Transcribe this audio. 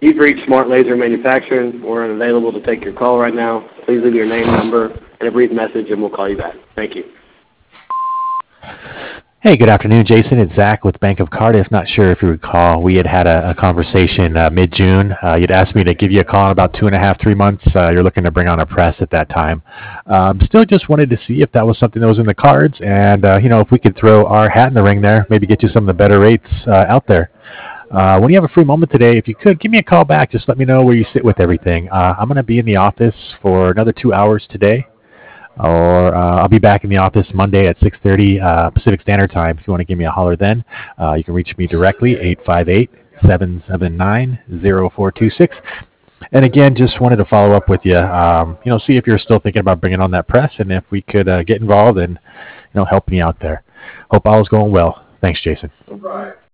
You've reached Smart Laser Manufacturing. We're unavailable to take your call right now. Please leave your name, number, and a brief message, and we'll call you back. Thank you. Hey, good afternoon, Jason. It's Zach with Bank of Cardiff. Not sure if you recall, we had a conversation mid-June. You'd asked me to give you a call in about 2.5, 3 months. You're looking to bring on a press at that time. Still just wanted to see if that was something that was in the cards, and if we could throw our hat in the ring there, maybe get you some of the better rates out there. When you have a free moment today, if you could, give me a call back. Just let me know where you sit with everything. I'm going to be in the office for another 2 hours today, or I'll be back in the office Monday at 6:30 Pacific Standard Time. If you want to give me a holler then, you can reach me directly, 858-779-0426. And again, just wanted to follow up with you, see if you're still thinking about bringing on that press, and if we could get involved and help me out there. Hope all is going well. Thanks, Jason. Right.